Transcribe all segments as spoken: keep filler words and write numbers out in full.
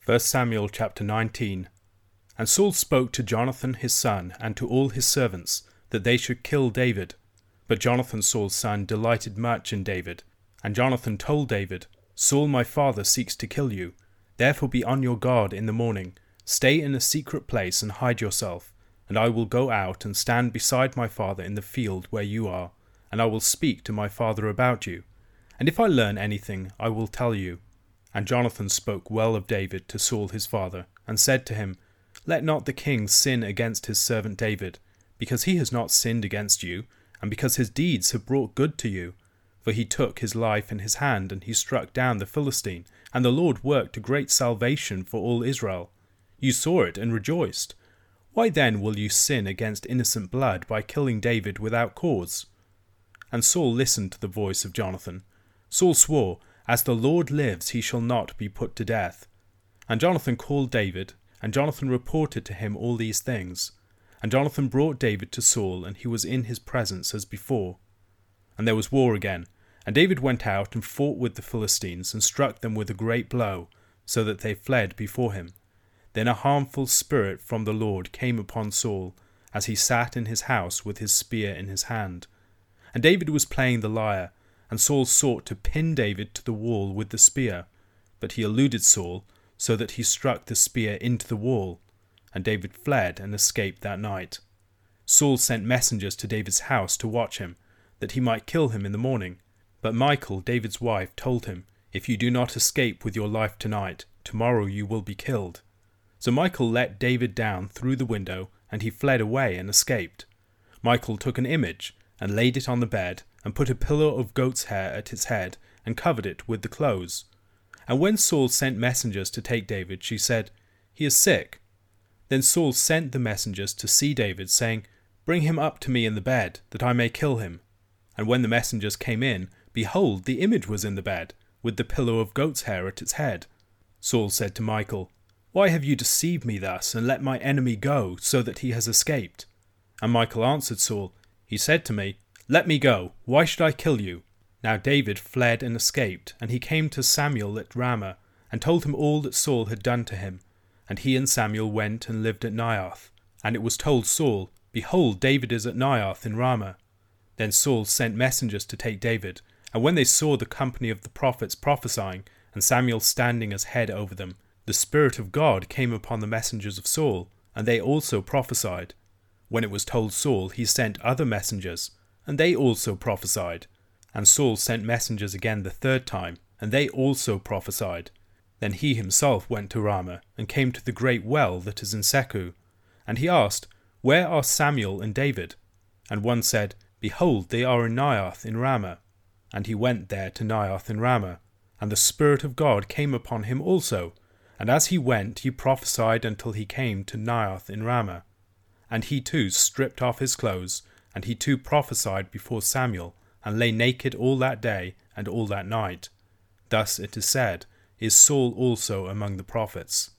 First Samuel chapter nineteen. And Saul spoke to Jonathan his son and to all his servants, that they should kill David. But Jonathan Saul's son delighted much in David. And Jonathan told David, Saul my father seeks to kill you. Therefore be on your guard in the morning. Stay in a secret place and hide yourself. And I will go out and stand beside my father in the field where you are. And I will speak to my father about you. And if I learn anything, I will tell you. And Jonathan spoke well of David to Saul his father, and said to him, Let not the king sin against his servant David, because he has not sinned against you, and because his deeds have brought good to you. For he took his life in his hand, and he struck down the Philistine, and the Lord worked a great salvation for all Israel. You saw it and rejoiced. Why then will you sin against innocent blood by killing David without cause? And Saul listened to the voice of Jonathan. Saul swore, As the Lord lives, he shall not be put to death. And Jonathan called David, and Jonathan reported to him all these things. And Jonathan brought David to Saul, and he was in his presence as before. And there was war again, and David went out and fought with the Philistines, and struck them with a great blow, so that they fled before him. Then a harmful spirit from the Lord came upon Saul, as he sat in his house with his spear in his hand. And David was playing the lyre, and Saul sought to pin David to the wall with the spear, but he eluded Saul, so that he struck the spear into the wall, and David fled and escaped that night. Saul sent messengers to David's house to watch him, that he might kill him in the morning. But Michal, David's wife, told him, If you do not escape with your life tonight, tomorrow you will be killed. So Michal let David down through the window, and he fled away and escaped. Michal took an image, and laid it on the bed, and put a pillow of goat's hair at its head, and covered it with the clothes. And when Saul sent messengers to take David, she said, He is sick. Then Saul sent the messengers to see David, saying, Bring him up to me in the bed, that I may kill him. And when the messengers came in, behold, the image was in the bed, with the pillow of goat's hair at its head. Saul said to Michal, Why have you deceived me thus, and let my enemy go, so that he has escaped? And Michal answered Saul, He said to me, Let me go, why should I kill you? Now David fled and escaped, and he came to Samuel at Ramah, and told him all that Saul had done to him. And he and Samuel went and lived at Naioth. And it was told Saul, Behold, David is at Naioth in Ramah. Then Saul sent messengers to take David, and when they saw the company of the prophets prophesying, and Samuel standing as head over them, the Spirit of God came upon the messengers of Saul, and they also prophesied. When it was told Saul, he sent other messengers, and they also prophesied. And Saul sent messengers again the third time, and they also prophesied. Then he himself went to Ramah, and came to the great well that is in Secu. And he asked, Where are Samuel and David? And one said, Behold, they are in Naioth in Ramah. And he went there to Naioth in Ramah, and the Spirit of God came upon him also. And as he went, he prophesied until he came to Naioth in Ramah. And he too stripped off his clothes, and he too prophesied before Samuel, and lay naked all that day and all that night. Thus it is said, Is Saul also among the prophets?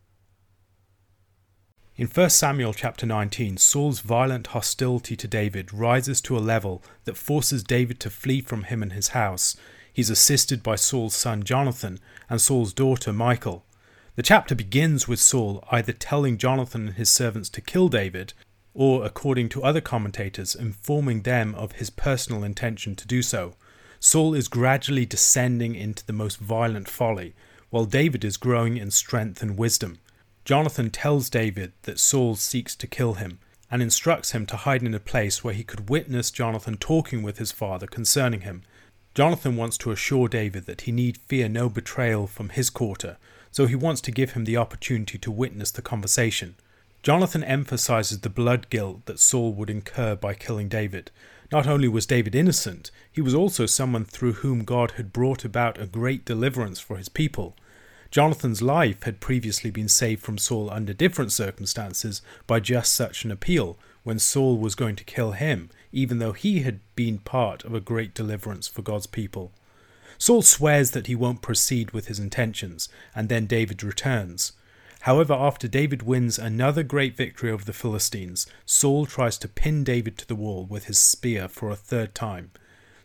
In First Samuel chapter nineteen, Saul's violent hostility to David rises to a level that forces David to flee from him and his house. He's assisted by Saul's son Jonathan and Saul's daughter Michal. The chapter begins with Saul either telling Jonathan and his servants to kill David, or, according to other commentators, informing them of his personal intention to do so. Saul is gradually descending into the most violent folly, while David is growing in strength and wisdom. Jonathan tells David that Saul seeks to kill him, and instructs him to hide in a place where he could witness Jonathan talking with his father concerning him. Jonathan wants to assure David that he need fear no betrayal from his quarter, so he wants to give him the opportunity to witness the conversation. Jonathan emphasizes the blood guilt that Saul would incur by killing David. Not only was David innocent, he was also someone through whom God had brought about a great deliverance for his people. Jonathan's life had previously been saved from Saul under different circumstances by just such an appeal, when Saul was going to kill him, even though he had been part of a great deliverance for God's people. Saul swears that he won't proceed with his intentions, and then David returns. However, after David wins another great victory over the Philistines, Saul tries to pin David to the wall with his spear for a third time.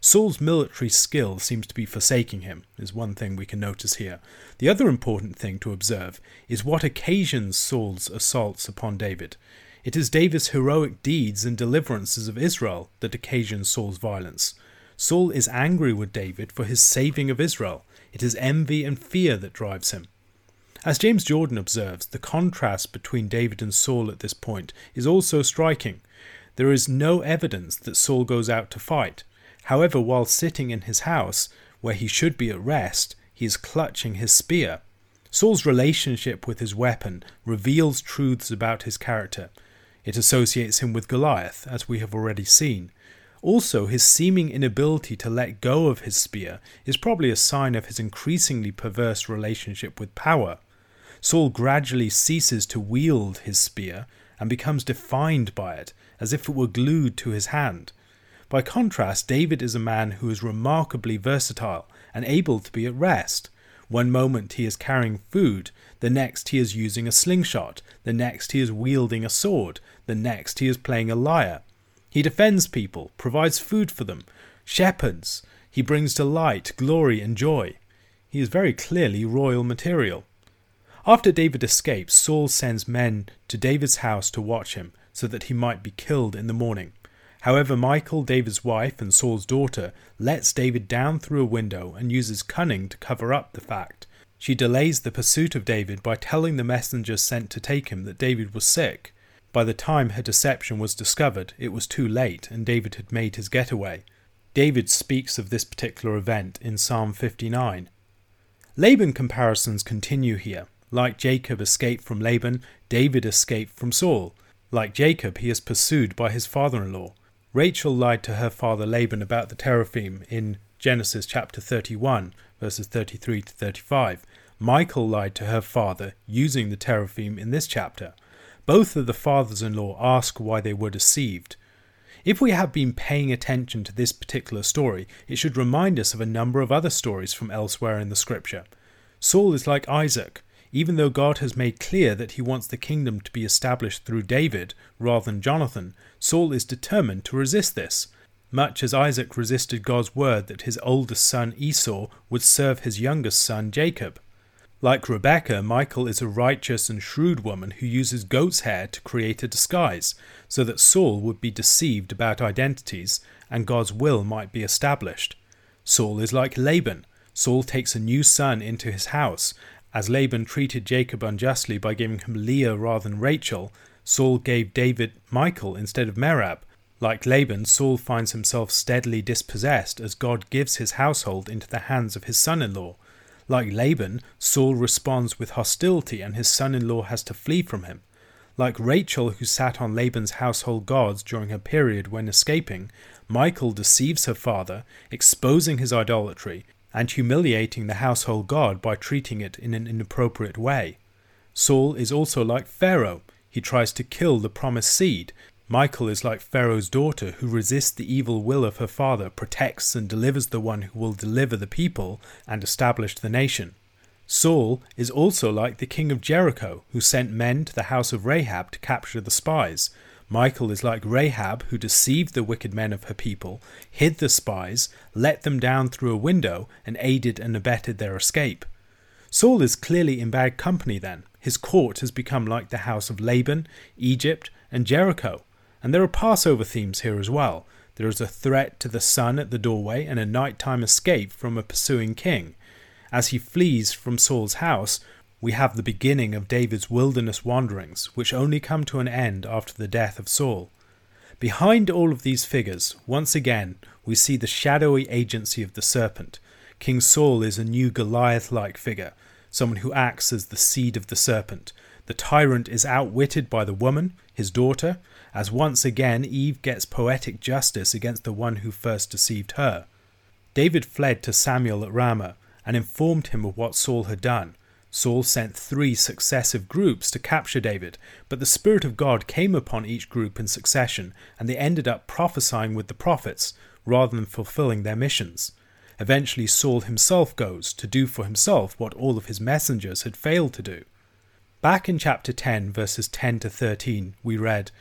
Saul's military skill seems to be forsaking him, is one thing we can notice here. The other important thing to observe is what occasions Saul's assaults upon David. It is David's heroic deeds and deliverances of Israel that occasion Saul's violence. Saul is angry with David for his saving of Israel. It is envy and fear that drives him. As James Jordan observes, the contrast between David and Saul at this point is also striking. There is no evidence that Saul goes out to fight. However, while sitting in his house, where he should be at rest, he is clutching his spear. Saul's relationship with his weapon reveals truths about his character. It associates him with Goliath, as we have already seen. Also, his seeming inability to let go of his spear is probably a sign of his increasingly perverse relationship with power. Saul gradually ceases to wield his spear and becomes defined by it, as if it were glued to his hand. By contrast, David is a man who is remarkably versatile and able to be at rest. One moment he is carrying food, the next he is using a slingshot, the next he is wielding a sword, the next he is playing a lyre. He defends people, provides food for them, shepherds. He brings to light, glory and joy. He is very clearly royal material. After David escapes, Saul sends men to David's house to watch him, so that he might be killed in the morning. However, Michal, David's wife and Saul's daughter, lets David down through a window and uses cunning to cover up the fact. She delays the pursuit of David by telling the messengers sent to take him that David was sick. By the time her deception was discovered, it was too late and David had made his getaway. David speaks of this particular event in Psalm fifty-nine. Laban comparisons continue here. Like Jacob escaped from Laban, David escaped from Saul. Like Jacob, he is pursued by his father-in-law. Rachel lied to her father Laban about the teraphim in Genesis chapter thirty-one, verses thirty-three to thirty-five. Michal lied to her father using the teraphim in this chapter. Both of the fathers-in-law ask why they were deceived. If we have been paying attention to this particular story, it should remind us of a number of other stories from elsewhere in the scripture. Saul is like Isaac. Even though God has made clear that he wants the kingdom to be established through David rather than Jonathan, Saul is determined to resist this, much as Isaac resisted God's word that his oldest son Esau would serve his youngest son Jacob. Like Rebekah, Michal is a righteous and shrewd woman who uses goat's hair to create a disguise, so that Saul would be deceived about identities and God's will might be established. Saul is like Laban. Saul takes a new son into his house. As Laban treated Jacob unjustly by giving him Leah rather than Rachel, Saul gave David Michal instead of Merab. Like Laban, Saul finds himself steadily dispossessed as God gives his household into the hands of his son-in-law. Like Laban, Saul responds with hostility and his son-in-law has to flee from him. Like Rachel, who sat on Laban's household gods during her period when escaping, Michal deceives her father, exposing his idolatry, and humiliating the household god by treating it in an inappropriate way. Saul is also like Pharaoh. He tries to kill the promised seed. Michal is like Pharaoh's daughter, who resists the evil will of her father, protects and delivers the one who will deliver the people and establish the nation. Saul is also like the king of Jericho, who sent men to the house of Rahab to capture the spies. Michal is like Rahab, who deceived the wicked men of her people, hid the spies, let them down through a window, and aided and abetted their escape. Saul is clearly in bad company then. His court has become like the house of Laban, Egypt, and Jericho. And there are Passover themes here as well. There is a threat to the sun at the doorway and a nighttime escape from a pursuing king. As he flees from Saul's house, we have the beginning of David's wilderness wanderings, which only come to an end after the death of Saul. Behind all of these figures, once again, we see the shadowy agency of the serpent. King Saul is a new Goliath-like figure, someone who acts as the seed of the serpent. The tyrant is outwitted by the woman, his daughter, as once again Eve gets poetic justice against the one who first deceived her. David fled to Samuel at Ramah and informed him of what Saul had done. Saul sent three successive groups to capture David, but the Spirit of God came upon each group in succession, and they ended up prophesying with the prophets, rather than fulfilling their missions. Eventually Saul himself goes to do for himself what all of his messengers had failed to do. Back in chapter ten, verses ten to thirteen, we read,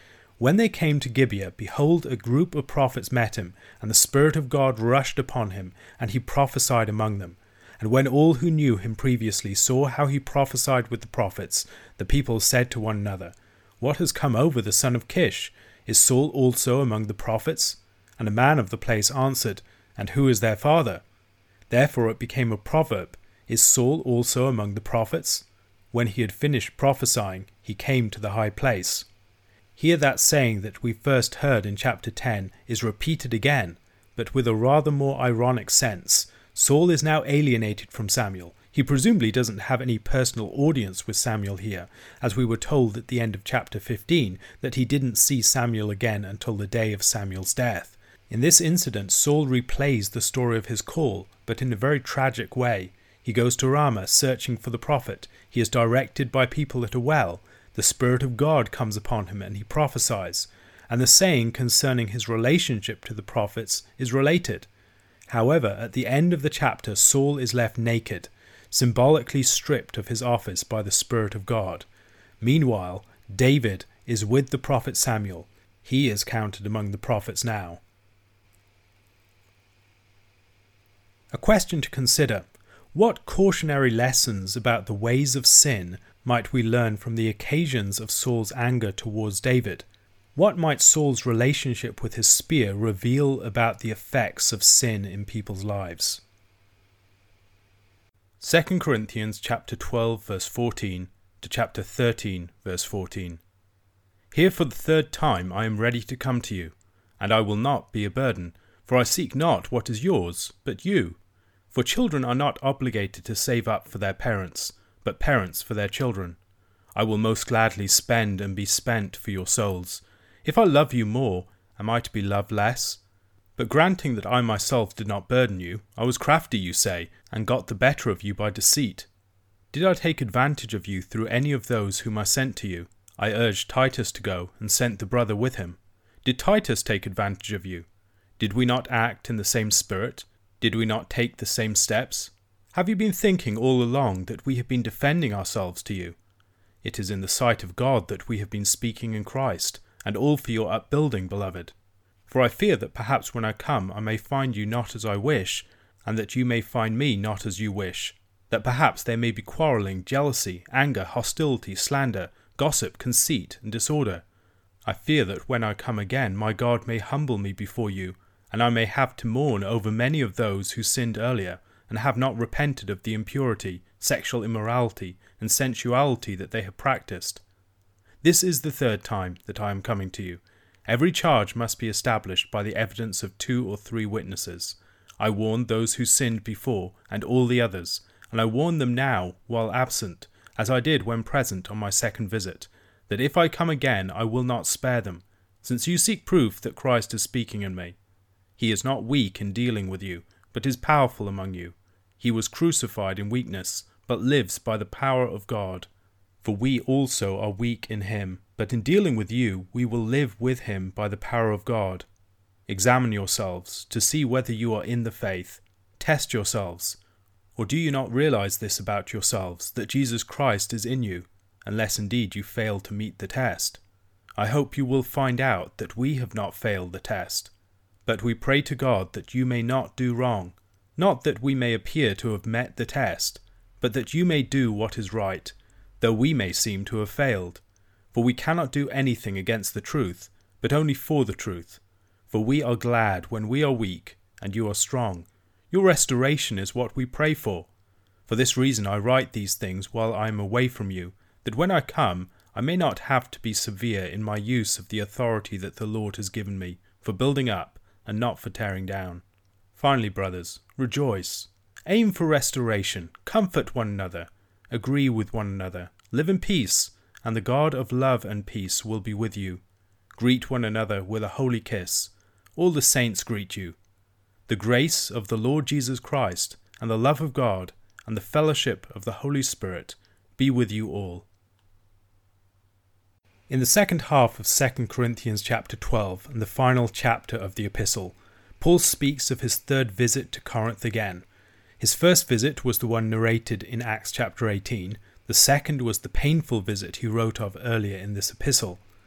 When they came to Gibeah, behold, a group of prophets met him, and the Spirit of God rushed upon him, and he prophesied among them. And when all who knew him previously saw how he prophesied with the prophets, the people said to one another, What has come over the son of Kish? Is Saul also among the prophets? And a man of the place answered, And who is their father? Therefore it became a proverb, Is Saul also among the prophets? When he had finished prophesying, he came to the high place. Here that saying that we first heard in chapter ten is repeated again, but with a rather more ironic sense. Saul is now alienated from Samuel. He presumably doesn't have any personal audience with Samuel here, as we were told at the end of chapter fifteen that he didn't see Samuel again until the day of Samuel's death. In this incident, Saul replays the story of his call, but in a very tragic way. He goes to Ramah searching for the prophet. He is directed by people at a well. The Spirit of God comes upon him and he prophesies. And the saying concerning his relationship to the prophets is related. However, at the end of the chapter, Saul is left naked, symbolically stripped of his office by the Spirit of God. Meanwhile, David is with the prophet Samuel. He is counted among the prophets now. A question to consider. What cautionary lessons about the ways of sin might we learn from the occasions of Saul's anger towards David? What might Saul's relationship with his spear reveal about the effects of sin in people's lives? Second Corinthians chapter twelve verse fourteen to chapter thirteen verse fourteen. Here for the third time I am ready to come to you, and I will not be a burden, for I seek not what is yours, but you. For children are not obligated to save up for their parents, but parents for their children. I will most gladly spend and be spent for your souls. If I love you more, am I to be loved less? But granting that I myself did not burden you, I was crafty, you say, and got the better of you by deceit. Did I take advantage of you through any of those whom I sent to you? I urged Titus to go, and sent the brother with him. Did Titus take advantage of you? Did we not act in the same spirit? Did we not take the same steps? Have you been thinking all along that we have been defending ourselves to you? It is in the sight of God that we have been speaking in Christ, and all for your upbuilding, beloved. For I fear that perhaps when I come I may find you not as I wish, and that you may find me not as you wish, that perhaps there may be quarrelling, jealousy, anger, hostility, slander, gossip, conceit, and disorder. I fear that when I come again my God may humble me before you, and I may have to mourn over many of those who sinned earlier, and have not repented of the impurity, sexual immorality, and sensuality that they have practiced. This is the third time that I am coming to you. Every charge must be established by the evidence of two or three witnesses. I warned those who sinned before, and all the others, and I warn them now, while absent, as I did when present on my second visit, that if I come again I will not spare them, since you seek proof that Christ is speaking in me. He is not weak in dealing with you, but is powerful among you. He was crucified in weakness, but lives by the power of God. For we also are weak in him, but in dealing with you we will live with him by the power of God. Examine yourselves to see whether you are in the faith. Test yourselves. Or do you not realize this about yourselves, that Jesus Christ is in you, unless indeed you fail to meet the test? I hope you will find out that we have not failed the test. But we pray to God that you may not do wrong, not that we may appear to have met the test, but that you may do what is right, though we may seem to have failed. For we cannot do anything against the truth, but only for the truth. For we are glad when we are weak, and you are strong. Your restoration is what we pray for. For this reason I write these things while I am away from you, that when I come I may not have to be severe in my use of the authority that the Lord has given me, for building up, and not for tearing down. Finally, brothers, rejoice. Aim for restoration, comfort one another, agree with one another, live in peace, and the God of love and peace will be with you. Greet one another with a holy kiss. All the saints greet you. The grace of the Lord Jesus Christ, and the love of God, and the fellowship of the Holy Spirit be with you all. In the second half of Second Corinthians chapter twelve, and the final chapter of the epistle, Paul speaks of his third visit to Corinth again. His first visit was the one narrated in Acts chapter eighteen. The second was the painful visit he wrote of earlier in this epistle.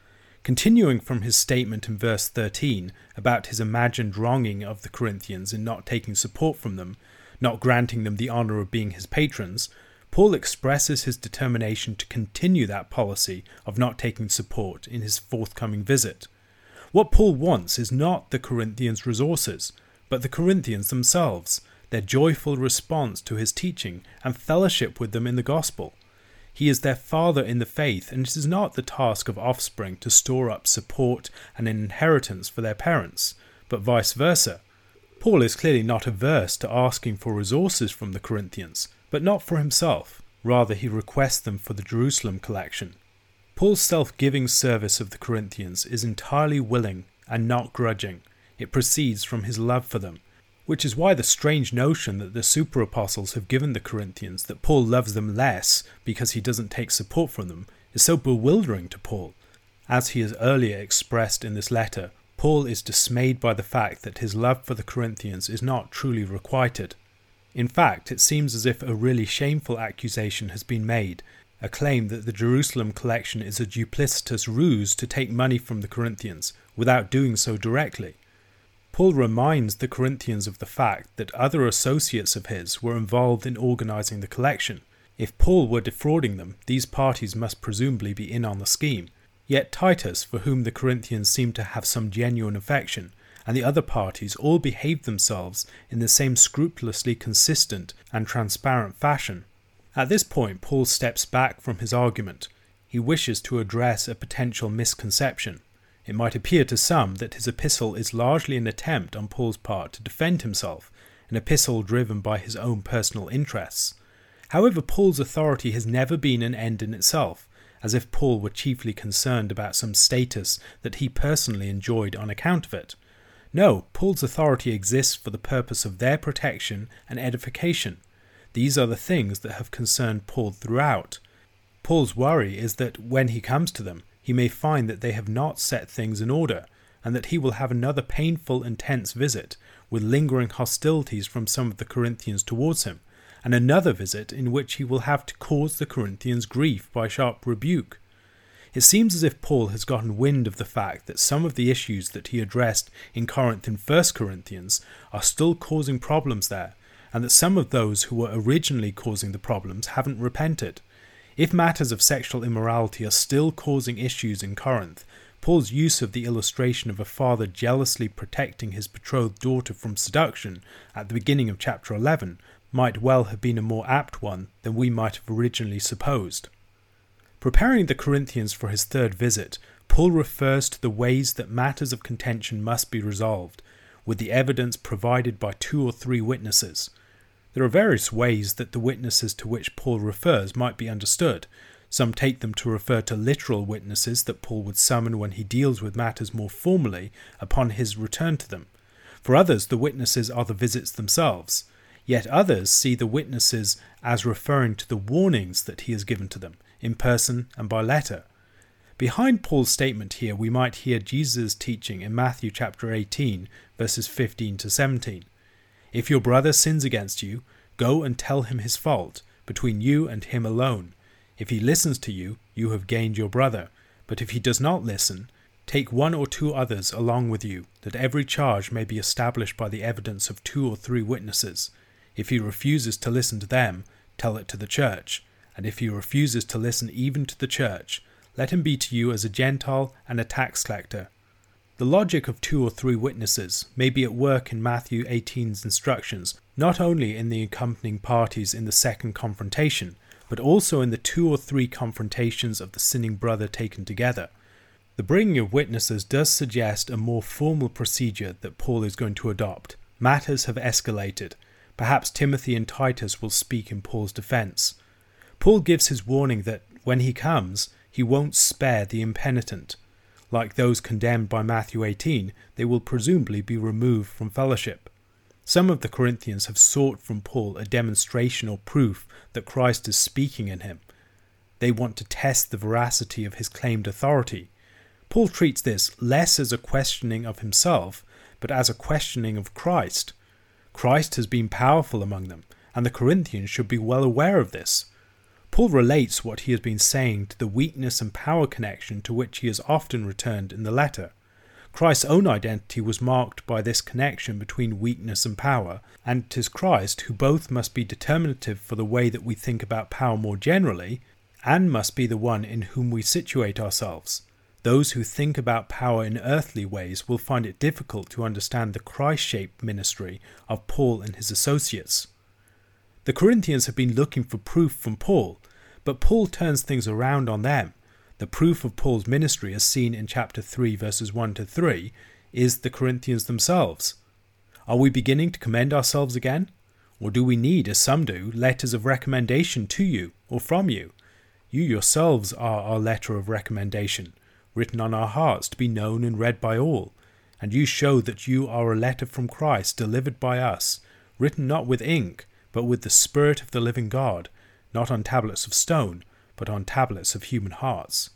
Continuing from his statement in verse thirteen about his imagined wronging of the Corinthians in not taking support from them, not granting them the honour of being his patrons, Paul expresses his determination to continue that policy of not taking support in his forthcoming visit. What Paul wants is not the Corinthians' resources, but the Corinthians themselves, their joyful response to his teaching and fellowship with them in the gospel. He is their father in the faith, and it is not the task of offspring to store up support and an inheritance for their parents, but vice versa. Paul is clearly not averse to asking for resources from the Corinthians, but not for himself. Rather, he requests them for the Jerusalem collection. Paul's self-giving service of the Corinthians is entirely willing and not grudging. It proceeds from his love for them, which is why the strange notion that the super-apostles have given the Corinthians that Paul loves them less because he doesn't take support from them is so bewildering to Paul. As he has earlier expressed in this letter, Paul is dismayed by the fact that his love for the Corinthians is not truly requited. In fact, it seems as if a really shameful accusation has been made, a claim that the Jerusalem collection is a duplicitous ruse to take money from the Corinthians without doing so directly. Paul reminds the Corinthians of the fact that other associates of his were involved in organising the collection. If Paul were defrauding them, these parties must presumably be in on the scheme. Yet Titus, for whom the Corinthians seem to have some genuine affection, and the other parties all behaved themselves in the same scrupulously consistent and transparent fashion. At this point, Paul steps back from his argument. He wishes to address a potential misconception. It might appear to some that his epistle is largely an attempt on Paul's part to defend himself, an epistle driven by his own personal interests. However, Paul's authority has never been an end in itself, as if Paul were chiefly concerned about some status that he personally enjoyed on account of it. No, Paul's authority exists for the purpose of their protection and edification. These are the things that have concerned Paul throughout. Paul's worry is that when he comes to them, he may find that they have not set things in order, and that he will have another painful and tense visit, with lingering hostilities from some of the Corinthians towards him, and another visit in which he will have to cause the Corinthians grief by sharp rebuke. It seems as if Paul has gotten wind of the fact that some of the issues that he addressed in Corinth in First Corinthians are still causing problems there, and that some of those who were originally causing the problems haven't repented. If matters of sexual immorality are still causing issues in Corinth, Paul's use of the illustration of a father jealously protecting his betrothed daughter from seduction at the beginning of chapter eleven might well have been a more apt one than we might have originally supposed. Preparing the Corinthians for his third visit, Paul refers to the ways that matters of contention must be resolved, with the evidence provided by two or three witnesses. There are various ways that the witnesses to which Paul refers might be understood. Some take them to refer to literal witnesses that Paul would summon when he deals with matters more formally upon his return to them. For others, the witnesses are the visits themselves. Yet others see the witnesses as referring to the warnings that he has given to them, in person and by letter. Behind Paul's statement here, we might hear Jesus' teaching in Matthew chapter eighteen, verses fifteen to seventeen. If your brother sins against you, go and tell him his fault, between you and him alone. If he listens to you, you have gained your brother. But if he does not listen, take one or two others along with you, that every charge may be established by the evidence of two or three witnesses. If he refuses to listen to them, tell it to the church. And if he refuses to listen even to the church, let him be to you as a Gentile and a tax collector. The logic of two or three witnesses may be at work in Matthew eighteen's instructions, not only in the accompanying parties in the second confrontation, but also in the two or three confrontations of the sinning brother taken together. The bringing of witnesses does suggest a more formal procedure that Paul is going to adopt. Matters have escalated. Perhaps Timothy and Titus will speak in Paul's defense. Paul gives his warning that, when he comes, he won't spare the impenitent. Like those condemned by Matthew eighteen, they will presumably be removed from fellowship. Some of the Corinthians have sought from Paul a demonstration or proof that Christ is speaking in him. They want to test the veracity of his claimed authority. Paul treats this less as a questioning of himself, but as a questioning of Christ. Christ has been powerful among them, and the Corinthians should be well aware of this. Paul relates what he has been saying to the weakness and power connection to which he has often returned in the letter. Christ's own identity was marked by this connection between weakness and power, and it is Christ who both must be determinative for the way that we think about power more generally, and must be the one in whom we situate ourselves. Those who think about power in earthly ways will find it difficult to understand the Christ-shaped ministry of Paul and his associates. The Corinthians have been looking for proof from Paul, but Paul turns things around on them. The proof of Paul's ministry, as seen in chapter three, verses one to three, is the Corinthians themselves. Are we beginning to commend ourselves again? Or do we need, as some do, letters of recommendation to you or from you? You yourselves are our letter of recommendation, written on our hearts to be known and read by all. And you show that you are a letter from Christ delivered by us, written not with ink, but with the Spirit of the living God, not on tablets of stone, but on tablets of human hearts.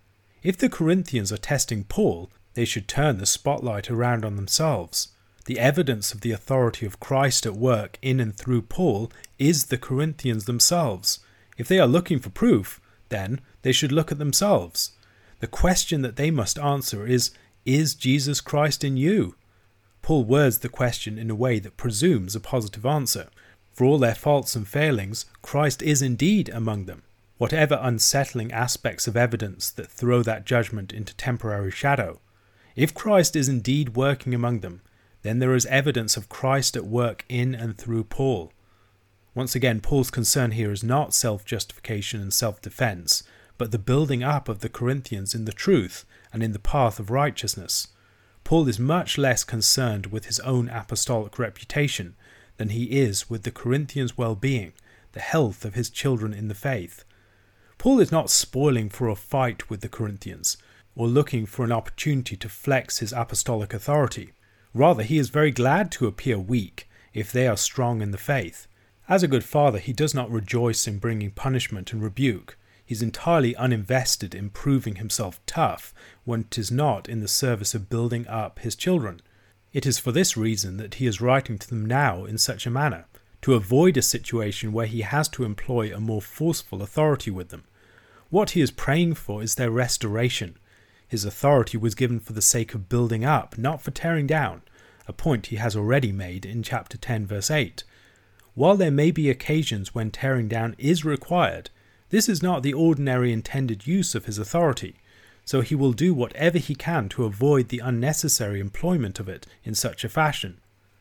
If the Corinthians are testing Paul, they should turn the spotlight around on themselves. The evidence of the authority of Christ at work in and through Paul is the Corinthians themselves. If they are looking for proof, then they should look at themselves. The question that they must answer is, is Jesus Christ in you? Paul words the question in a way that presumes a positive answer. For all their faults and failings, Christ is indeed among them. Whatever unsettling aspects of evidence that throw that judgment into temporary shadow, if Christ is indeed working among them, then there is evidence of Christ at work in and through Paul. Once again, Paul's concern here is not self-justification and self-defense, but the building up of the Corinthians in the truth and in the path of righteousness. Paul is much less concerned with his own apostolic reputation than he is with the Corinthians' well-being, the health of his children in the faith. Paul is not spoiling for a fight with the Corinthians, or looking for an opportunity to flex his apostolic authority. Rather, he is very glad to appear weak if they are strong in the faith. As a good father, he does not rejoice in bringing punishment and rebuke. He is entirely uninvested in proving himself tough when it is not in the service of building up his children. It is for this reason that he is writing to them now in such a manner, to avoid a situation where he has to employ a more forceful authority with them. What he is praying for is their restoration. His authority was given for the sake of building up, not for tearing down, a point he has already made in chapter ten, verse eight. While there may be occasions when tearing down is required, this is not the ordinary intended use of his authority, so he will do whatever he can to avoid the unnecessary employment of it in such a fashion.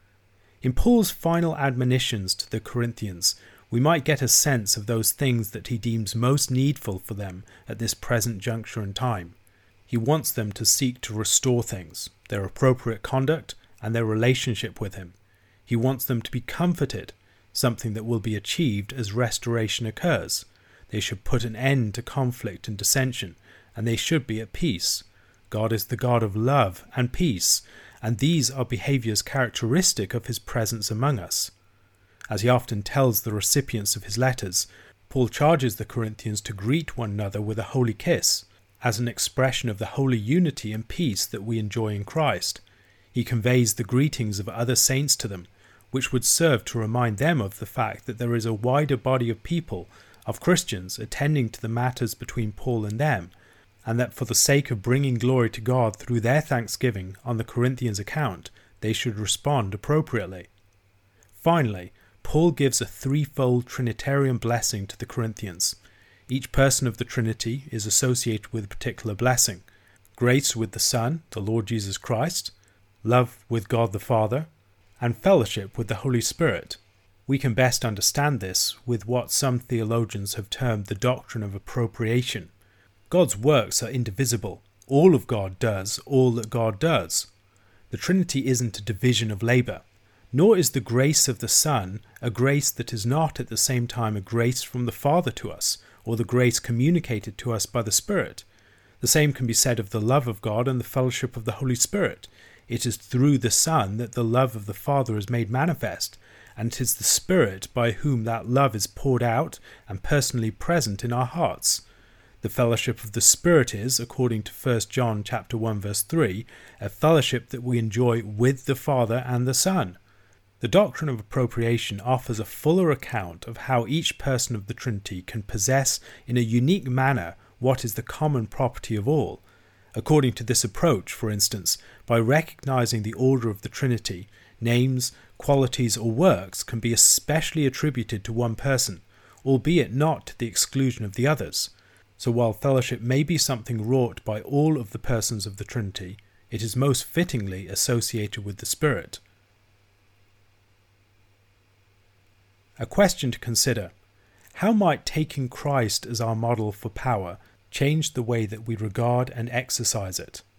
In Paul's final admonitions to the Corinthians, we might get a sense of those things that he deems most needful for them at this present juncture in time. He wants them to seek to restore things, their appropriate conduct, and their relationship with him. He wants them to be comforted, something that will be achieved as restoration occurs. They should put an end to conflict and dissension, and they should be at peace. God is the God of love and peace, and these are behaviors characteristic of his presence among us. As he often tells the recipients of his letters, Paul charges the Corinthians to greet one another with a holy kiss, as an expression of the holy unity and peace that we enjoy in Christ. He conveys the greetings of other saints to them, which would serve to remind them of the fact that there is a wider body of people, of Christians, attending to the matters between Paul and them, and that for the sake of bringing glory to God through their thanksgiving on the Corinthians' account, they should respond appropriately. Finally, Paul gives a threefold Trinitarian blessing to the Corinthians. Each person of the Trinity is associated with a particular blessing: grace with the Son, the Lord Jesus Christ, love with God the Father, and fellowship with the Holy Spirit. We can best understand this with what some theologians have termed the doctrine of appropriation. God's works are indivisible. All of God does all that God does. The Trinity isn't a division of labour, nor is the grace of the Son a grace that is not at the same time a grace from the Father to us, or the grace communicated to us by the Spirit. The same can be said of the love of God and the fellowship of the Holy Spirit. It is through the Son that the love of the Father is made manifest, and it is the Spirit by whom that love is poured out and personally present in our hearts. The fellowship of the Spirit is, according to First John chapter one verse three, a fellowship that we enjoy with the Father and the Son. The doctrine of appropriation offers a fuller account of how each person of the Trinity can possess in a unique manner what is the common property of all. According to this approach, for instance, by recognizing the order of the Trinity, names, qualities, or works can be especially attributed to one person, albeit not to the exclusion of the others. So while fellowship may be something wrought by all of the persons of the Trinity, it is most fittingly associated with the Spirit. A question to consider: how might taking Christ as our model for power change the way that we regard and exercise it?